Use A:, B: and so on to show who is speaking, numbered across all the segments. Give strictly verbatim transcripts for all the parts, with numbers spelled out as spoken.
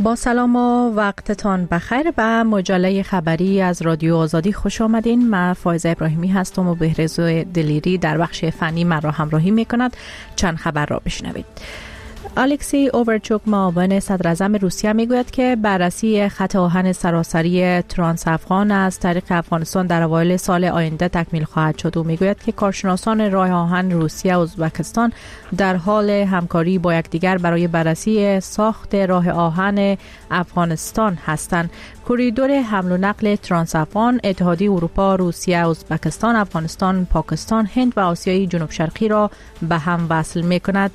A: با سلام و وقتتان بخیر به مجله خبری از رادیو آزادی خوش آمدین. من فایزه ابراهیمی هستم و بهروز دلیری در بخش فنی من را همراهی می کند. چند خبر را بشنوید. الکسی اوورچوک معاون صدر اعظم روسیه میگوید که بررسی خط آهن سراسری ترانس افغان از طریق افغانستان در اوایل سال آینده تکمیل خواهد شد. او میگوید که کارشناسان راه آهن روسیه و ازبکستان در حال همکاری با یکدیگر برای بررسی ساخت راه آهن افغانستان هستند. کوریدور حمل و نقل ترانس افغان اتحادیه اروپا، روسیه، ازبکستان، افغانستان، پاکستان، هند و آسیای جنوب شرقی را به هم وصل میکند.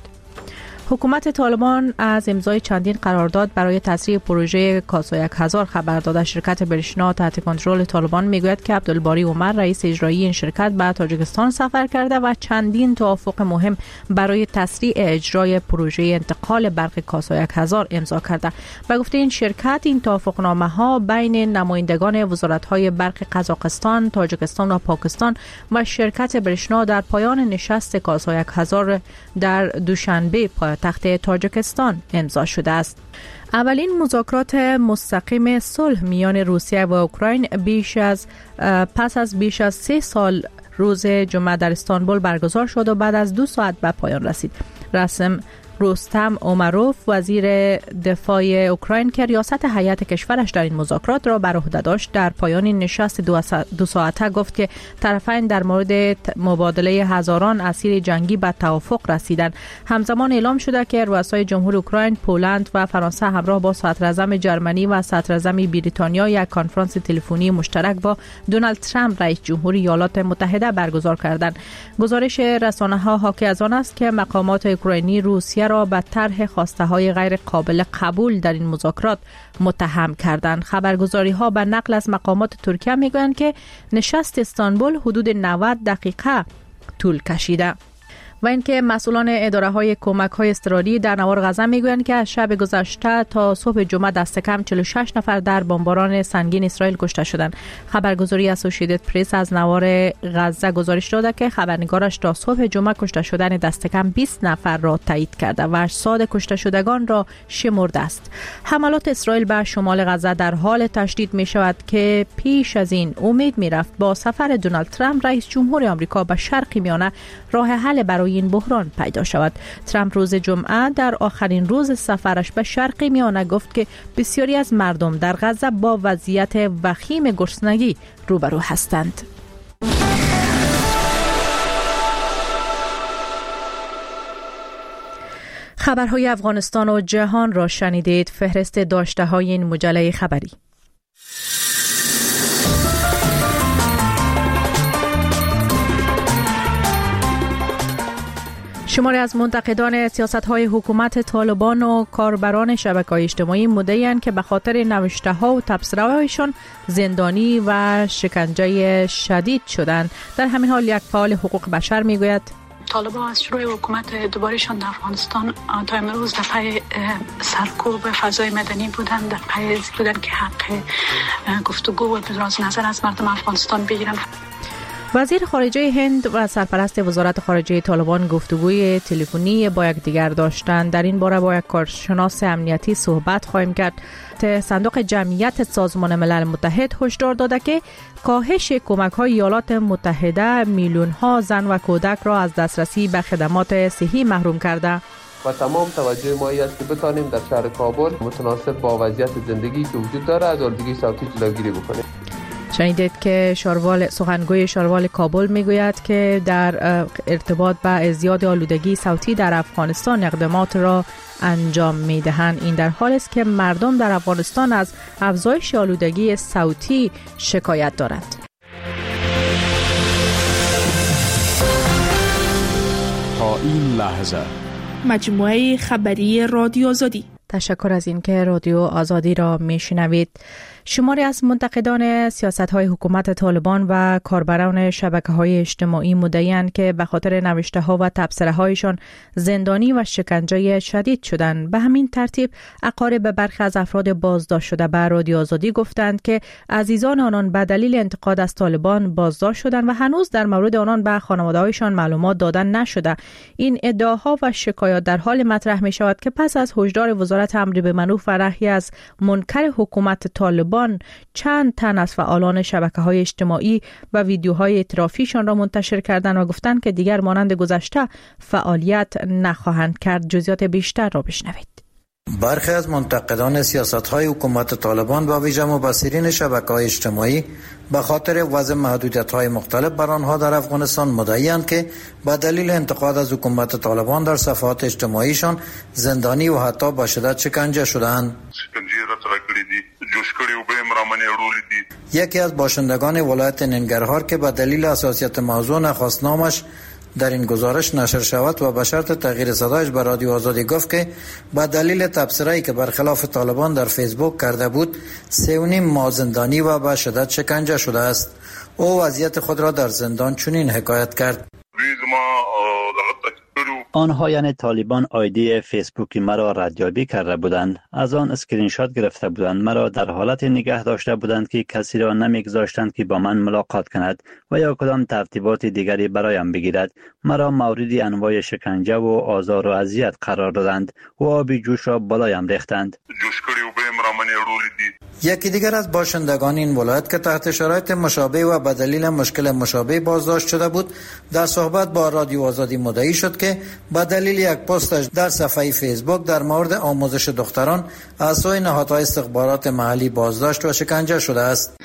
A: حکومت طالبان از امضای چندین قرارداد برای تسریع پروژه کاسا یک هزار خبر داده. شرکت برشنا تحت کنترل طالبان میگوید که عبدالباری عمر رئیس اجرایی این شرکت به تاجیکستان سفر کرده و چندین توافق مهم برای تسریع اجرای پروژه انتقال برق کاسا یک هزار امضا کرده. به گفته این شرکت، این توافقنامه ها بین نمایندگان وزارت های برق قزاقستان، تاجیکستان و پاکستان و شرکت برشنا در پایان نشست کاسا یک هزار در دوشنبه تخت تاجیکستان امضا شده است. اولین مذاکرات مستقیم صلح میان روسیه و اوکراین بیش از پس از بیش از سه سال روز جمعه در استانبول برگزار شد و بعد از دو ساعت به پایان رسید. رسم رستم اومروف وزیر دفاع اوکراین که ریاست هیئت کشورش در این مذاکرات را بر عهده داشت، در پایان نشست دو ساعته گفت که طرفین در مورد مبادله هزاران اسیر جنگی به توافق رسیدند. همزمان اعلام شده که رؤسای جمهور اوکراین، پولند و فرانسه همراه با صدر اعظم جرمنی و صدر اعظم بریتانیا یک کنفرانس تلفنی مشترک با دونالد ترامپ رئیس جمهور ایالات متحده برگزار کردند. گزارش رسانه‌ها حاکی از آن است که مقامات اوکراینی روسیه را به طرح خواسته های غیر قابل قبول در این مذاکرات متهم کردند. خبرگزاری ها به نقل از مقامات ترکیه میگویند که نشست استانبول حدود نود دقیقه طول کشیده. و اینکه مسئولان اداره های کمک های اضطراری در نوار غزه میگویند که از شب گذشته تا صبح جمعه دست کم چهل و شش نفر در بمباران سنگین اسرائیل کشته شدند. خبرگزاری اسوسییتد پرس از نوار غزه گزارش داده که خبرنگارش تا صبح جمعه کشته شدن دست کم بیست نفر را تایید کرده و اجساد کشته شدگان را شمرده است. حملات اسرائیل به شمال غزه در حال تشدید می شود که پیش از این امید می رفت با سفر دونالد ترامپ رئیس جمهور آمریکا به شرق میانه راه حل برای این بحران پیدا شود. ترامپ روز جمعه در آخرین روز سفرش به شرق میانه گفت که بسیاری از مردم در غزه با وضعیت وخیم گرسنگی روبرو هستند. خبرهای افغانستان و جهان را شنیدید. فهرست داشته های این مجله خبری. شماری از منتقدان سیاست‌های حکومت طالبان و کاربران شبکه‌های اجتماعی مدعی‌اند که به خاطر نوشته‌ها و تبصره‌هایشان زندانی و شکنجه شدید شدند. در همین حال یک فعال حقوق بشر می‌گوید
B: طالبان از شروع حکومت دوبارشان در افغانستان تا امروز در پی سرکوب فضای مدنی بودند، در پی بودند که حق گفتگو و ابراز نظر از مردم افغانستان بگیرند.
A: وزیر خارجه هند و سرپرست وزارت خارجه طالبان گفتگوی تلفنی با یکدیگر داشتند. در این باره با یک کارشناس امنیتی صحبت خواهیم کرد. صندوق جمعیت سازمان ملل متحد هشدار داده که کاهش کمک‌های ایالات متحده میلیون‌ها زن و کودک را از دسترسی به خدمات صحی محروم کرده.
C: و تمام توجه ما است که بتانیم در شهر کابل متناسب با وضعیت زندگی که وجود داره از آلودگی صوتی جلوگیری بکنیم.
A: شنیدید که شاروال سخنگوی شاروال کابل میگوید که در ارتباط با ازدیاد آلودگی صوتی در افغانستان اقدامات را انجام میدهند. این در حالی است که مردم در افغانستان از افزایش آلودگی صوتی شکایت دارند.
D: تا این لحظه
E: مجموعه خبری رادیو آزادی.
A: تشکر از اینکه رادیو آزادی را میشنوید. شماری از منتقدان سیاست‌های حکومت طالبان و کاربران شبکه‌های اجتماعی مدعی‌اند که به خاطر نوشته‌ها و تبصره‌هایشان زندانی و شکنجه شدید شدند. به همین ترتیب اقارب برخی از افراد بازداشت شده به رادیو آزادی گفتند که عزیزان آنان به دلیل انتقاد از طالبان بازداشت شدند و هنوز در مورد آنان به خانواده‌هایشان معلومات دادن نشده. این ادعاها و شکایات در حال مطرح می‌شود که پس از هشدار وزارت امر بالمعروف و نهی از منکر حکومت طالبان چند تن از فعالان شبکه‌های اجتماعی و ویدیوهای اعترافیشان را منتشر کردند و گفتند که دیگر مانند گذشته فعالیت نخواهند کرد. جزئیات بیشتر را بشنوید.
E: برخی از منتقدان سیاست‌های حکومت طالبان و ویژه مبصرین شبکه‌های اجتماعی به خاطر وضع محدودیت‌های مختلف بر آنها در افغانستان مدعی‌اند که به دلیل انتقاد از حکومت طالبان در صفحات اجتماعیشان زندانی و حتی به شدت شکنجه شده‌اند. یکی از باشندگان ولایت ننگرهار که به دلیل حساسیت موضوع نخواست نامش در این گزارش نشر شود و به شرط تغییر صدایش به رادیو آزادی گفت که به دلیل تبصره‌ای که برخلاف طالبان در فیسبوک کرده بود سه و نیم ماه زندانی و به شدت شکنجه شده است. او وضعیت خود را در زندان چنین حکایت کرد:
F: آنها یعنی طالبان آیدی فیسبوکی مرا ردیابی کرده بودند، از آن اسکرین شات گرفته بودند، مرا در حالت نگه داشته بودند که کسی را نمیگذاشتند که با من ملاقات کند و یا کدام ترتیبات دیگری برایم بگیرد. مرا مورد انواع شکنجه و آزار و اذیت قرار دادند و آبی جوش را بالایم ریختند.
E: یکی دیگر از باشندگان این ولایت که تحت شرایط مشابه و به دلیل مشکل مشابه بازداشت شده بود در صحبت با رادیو آزادی مدعی شد که به دلیل یک پستش در صفحه فیسبوک در مورد آموزش دختران از سوی نهادهای استخبارات محلی بازداشت و شکنجه شده است.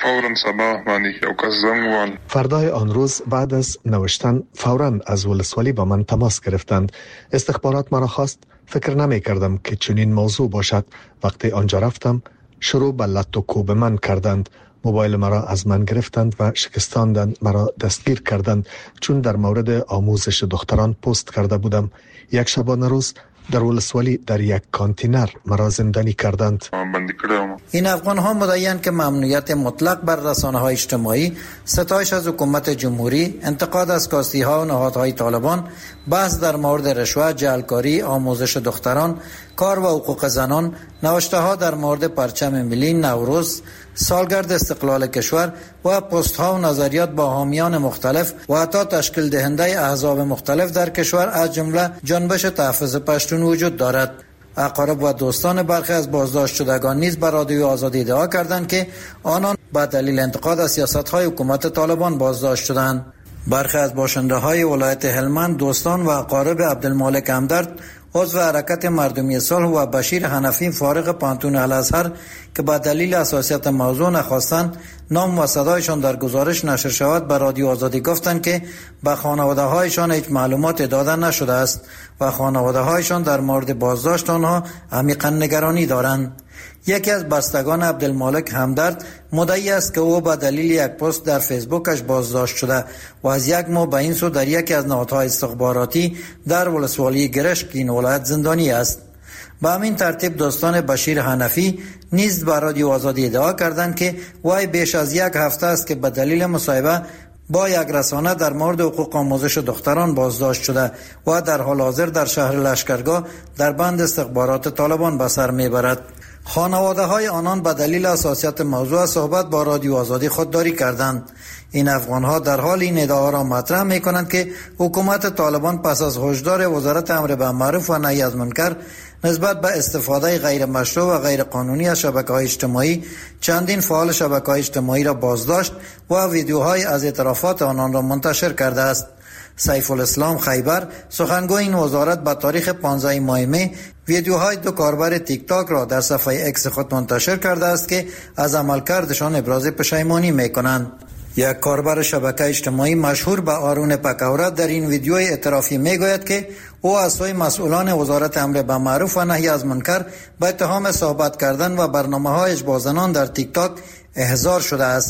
G: فردای آن روز بعد از نوشتن فوراً از ولسوالی با من تماس گرفتند. استخبارات مرا خواست. فکر نمی کردم که چنین موضوع باشد. وقتی آنجا رفتم شروع به لط و کوب من کردند. موبایل مرا از من گرفتند و شکستاندند، مرا دستگیر کردند چون در مورد آموزش دختران پست کرده بودم. یک شبانه روز در ولسوالی در یک کانتینر مرا زندانی کردند.
E: این افغان ها مدعی‌اند که ممنوعیت مطلق بر رسانه های اجتماعی، ستایش از حکومت جمهوری، انتقاد از کاستی ها و نهادهای طالبان، بحث در مورد رشوه، جعلکاری، آموزش دختران، کار و حقوق زنان، نوشته ها در مورد پرچم ملی، نوروز، سالگرد استقلال کشور و پست ها و نظریات با حامیان مختلف و حتی تشکیل دهنده احزاب مختلف در کشور از جمله جنبش تحفظ پشتون وجود دارد. اقارب و دوستان برخی از بازداشت شدگان نیز بر رادیو آزادی ادعا کردند که آنان به دلیل انتقاد از سیاست‌های حکومت طالبان بازداشت شدند. برخی از باشنده های ولایت هلمند، دوستان و اقارب عبدالمالک همدرد، عضو حرکت مردمی صلح، و بشیر حنفی فارغ پانتون الازهر که به دلیل حساسیت موضوع نخواستند نام و صدایشان در گزارش نشر شود به رادیو آزادی گفتند که به خانواده هایشان هیچ معلومات داده نشده است و خانواده هایشان در مورد بازداشت آنها عمیقا نگرانی دارند. یکی از بستگان عبدالمالک همدرد مدعی است که او به دلیل یک پست در فیسبوکش بازداشت شده و از یک ماه به این سو در یکی از نهادهای استخباراتی در ولسوالی گرشک این ولایت زندانی است. به همین ترتیب دوستان بشیر حنفی نیز به رادیو آزادی ادعا کردند که وای بیش از یک هفته است که به دلیل مصاحبه با یک رسانه در مورد حقوق آموزش دختران بازداشت شده و در حال حاضر در شهر لشکرگاه در بند استخبارات طالبان به سر میبرد. خانواده های آنان به دلیل حساسیت موضوع صحبت با رادیو آزادی خودداری کردند. این افغان ها در حال این ادعا را مطرح می کنند که حکومت طالبان پس از هشدار وزارت امر بالمعروف و نهی از منکر نسبت به استفاده غیر مشروع و غیر قانونی از شبکه‌های اجتماعی چندین فعال شبکه‌های اجتماعی را بازداشت و ویدیوهای از اعترافات آنان را منتشر کرده است. سیف الاسلام خیبر، سخنگوی این وزارت، به تاریخ پانزده ماه می ویدیوهای دو کاربر تیک تاک را در صفحه اکس خود منتشر کرده است که از عملکردشان ابراز پشیمانی می کنند. یک کاربر شبکه اجتماعی مشهور به آرون پکورت در این ویدیوی اعترافی می گوید که او از سوی مسئولان وزارت امر بالمعروف و نهی از منکر به اتهام صحبت کردن و برنامه‌های با زنان در تیک تاک احضار شده است.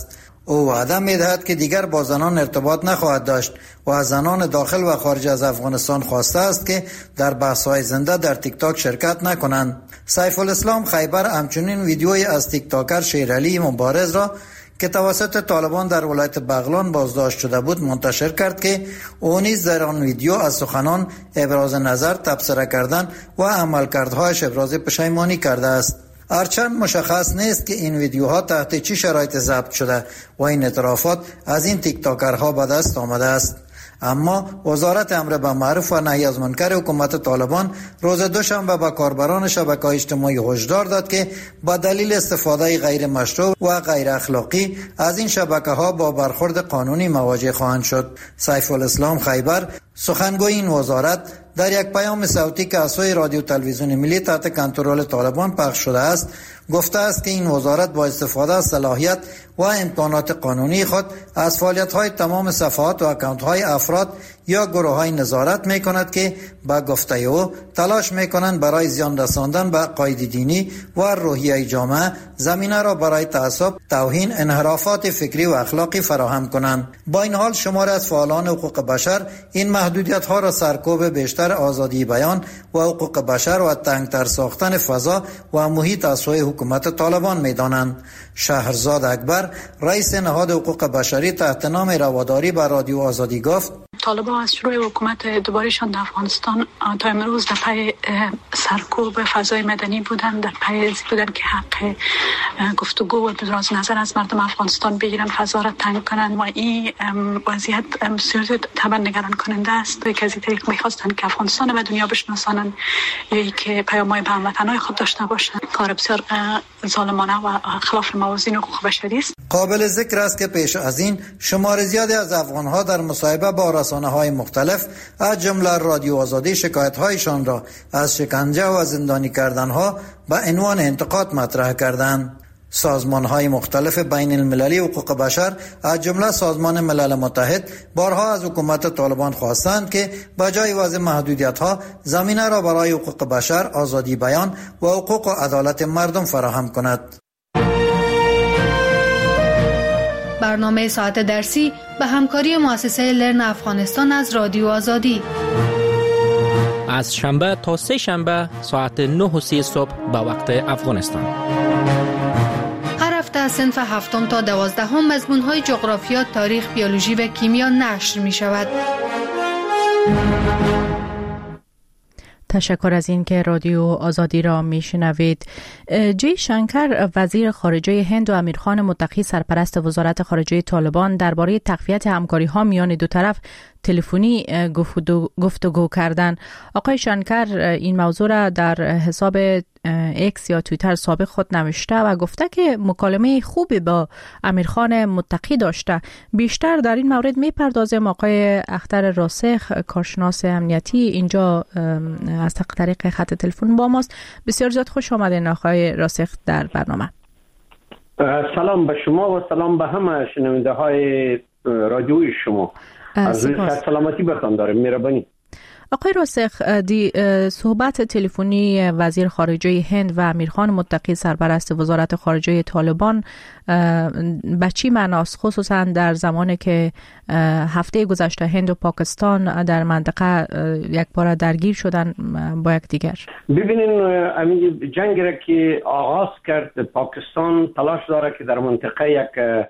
E: او وعده می‌دهد که دیگر با زنان ارتباط نخواهد داشت و از زنان داخل و خارج از افغانستان خواسته است که در بحث‌های زنده در تیک تاک شرکت نکنند. سیف الاسلام خیبر همچنین ویدیویی از تیک تاکر شیرعلی مبارز را که توسط طالبان در ولایت بغلان بازداشت شده بود منتشر کرد که او نیز در آن ویدیو از سخنان ابراز نظر، تبصره کردن و عملکردهایش ابراز پشیمانی کرده است. هرچند مشخص نیست که این ویدیوها تحت چه شرایط ضبط شده و این اعترافات از این تیک تاکرها به دست آمده است. اما وزارت امر بالمعروف و نهی از منکر حکومت طالبان روز دوشنبه به کاربران شبکه‌های اجتماعی هشدار داد که با دلیل استفاده غیر مشروع و غیر اخلاقی از این شبکه‌ها با برخورد قانونی مواجه خواهند شد. سیف الاسلام خیبر سخنگوی این وزارت در یک پیام صوتی که از سوی رادیو تلویزیون ملی تحت کنترل طالبان پخش شده است گفته است که این وزارت با استفاده از صلاحیت و امکانات قانونی خود از فعالیت‌های تمام صفحات و اکانت‌های افراد یا گروه‌های نظارت می‌کند که با گفته او تلاش می‌کنند برای زیان رساندن به عقاید دینی و روحیه جامعه زمینه را برای تعصب، توهین، انحرافات فکری و اخلاقی فراهم کنند. با این حال شماری از فعالان حقوق بشر این محدودیت‌ها را سرکوب بیشتر آزادی بیان و حقوق بشر و تنگتر ساختن فضا و محیط از سوی حکومت طالبان می‌دانند. شهرزاد اکبر رئیس نهاد حقوق بشری تحت نام رواداری به رادیو آزادی گفت
B: طالبان از شروع حکومت دوبارهشان در افغانستان تا امروز در پی سرکوب فضای مدنی بودند، در پی بودند که حق گفتگو و ابراز نظر از مردم افغانستان بگیرن، فضا را تنگ کنند و این وضعیت بسیار طبعا نگران کننده است. که از این طریق می‌خواستند که افغانستان به دنیا بشناسانند یا که پیام‌های به هموطنان خود داشته باشند. کار بسیار ظالمانه و خلاف موازین حقوق بشری است.
E: قابل ذکر است که پیش از این شمار زیادی از افغان‌ها در مصاحبه با رسانه‌های مختلف از جمله رادیو آزادی شکایت‌هایشان را از شکنجه و زندانی کردن‌ها به عنوان انتقاد مطرح کردند. سازمان‌های مختلف بین المللی حقوق بشر از جمله سازمان ملل متحد بارها از حکومت طالبان خواستند که بجای وضع محدودیت‌ها زمینه را برای حقوق بشر، آزادی بیان و حقوق و عدالت مردم فراهم کند.
H: برنامه ساعت درسی به همکاری مؤسسه لرن افغانستان از رادیو آزادی
I: از شنبه تا سه شنبه ساعت نه و سی صبح به وقت افغانستان.
H: هر هفته از صنف هفتم تا دوازدهم مضمون‌های جغرافیا، تاریخ، بیولوژی و کیمیا نشر می شود.
A: تشکر از این که رادیو آزادی را میشنوید. جی شنکر وزیر خارجه هند و امیرخان متقی سرپرست وزارت خارجه طالبان درباره تقویت همکاری‌ها میان دو طرف تلفنی گفتگو کردند. آقای شنکر این موضوع را در حساب ایکس یا توییتر سابق خود نوشته و گفته که مکالمه خوبی با امیرخان متقی داشته. بیشتر در این مورد میپردازیم. آقای اختر راسخ کارشناس امنیتی اینجا از طریق خط تلفن با ماست. بسیار زیاد خوش آمدین آقای راسخ در برنامه.
J: سلام به شما و سلام به همه شنونده های رادیوی شما. از سلامتی بخوام دارم. مهربانی.
A: آقای راسخ، دی صحبت تلفنی وزیر خارجه هند و امیرخان متقی سرپرست وزارت خارجه طالبان به چی معناست، خصوصا در زمانی که هفته گذشته هند و پاکستان در منطقه یک بار درگیر شدن با یک دیگر؟
J: ببینین همین جنگی را که آغاز کرد پاکستان تلاش داره که در منطقه یک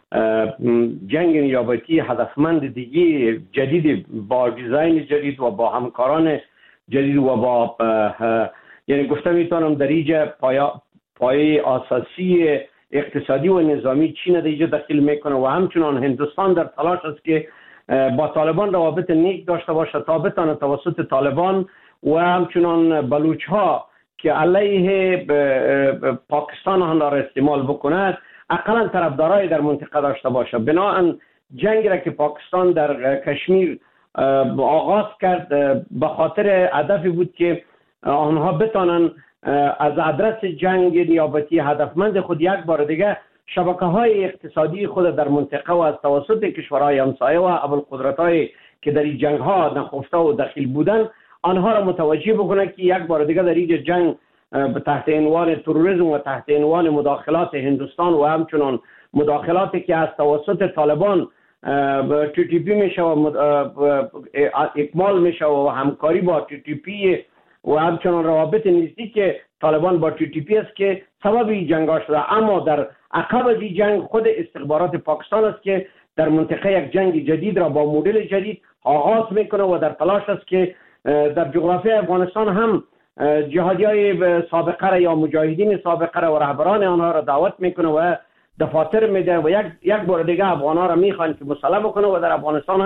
J: جنگ نیابتی هدفمند دیگه جدید با دیزاین جدید و با همکاران جدید و با یعنی گفته میتونم در اینجا پایا پایه اساسی اقتصادی و نظامی چین در اینجا دخیل میکنه و همچنان هندوستان در تلاش است که با طالبان روابط نیک داشته باشه تا بتونه توسط طالبان و همچنان بلوچ ها که علیه پاکستان آن را استعمال بکند اقلا طرفدارای در منطقه داشته باشه. بنابراین جنگی را که پاکستان در کشمیر آغاز کرد به خاطر هدفی بود که آنها بتانن از آدرس جنگ نیابتی هدفمند خود یک بار دیگه شبکه‌های اقتصادی خود در منطقه و از توسط کشورهای همسایه و ابوالقدرت‌های که در این جنگ‌ها نخفته و دخیل بودن آنها را متوجه بکنه که یک بار دیگه در این جنگ تحت عنوان تروریسم و تحت عنوان مداخلات هندوستان و همچنان مداخلاتی که از توسط طالبان تی تی پی میشه و اکمال میشه و همکاری با تی تی پی و همچنان روابط نزدیک که طالبان با تی تی پی است که سبب این جنگ ها شده. اما در عقب از این جنگ خود استخبارات پاکستان است که در منطقه یک جنگ جدید را با مدل جدید آغاز میکنه و در تلاش است که در جغرافیای افغانستان هم جهادی های سابقه را یا مجاهدین سابقه را و رهبران آنها را دعوت میکنه و دفاتر میده و یک یک بار دیگه افغان ها را میخوان که مسلح بکنه و در افغانستان